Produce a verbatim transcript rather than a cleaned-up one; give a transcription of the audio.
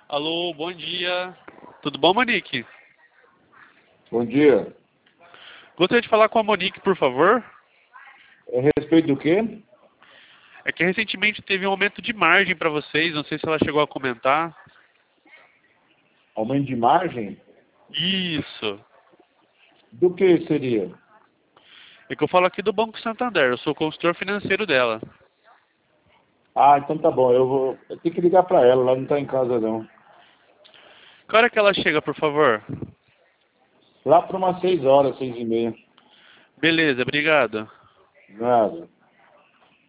Alô, bom dia. Tudo bom, Monique? Bom dia. Gostaria de falar com a Monique, por favor. É a respeito do quê? É que recentemente teve um aumento de margem para vocês, não sei se ela chegou a comentar. Aumento de margem? Isso. Do que seria? É que eu falo aqui do Banco Santander, eu sou consultor financeiro dela. Ah, então tá bom. Eu vou. Eu tenho que ligar pra ela, ela não tá em casa não. Que hora que ela chega, por favor? Lá por umas seis horas, seis e meia. Beleza, obrigado. Nada.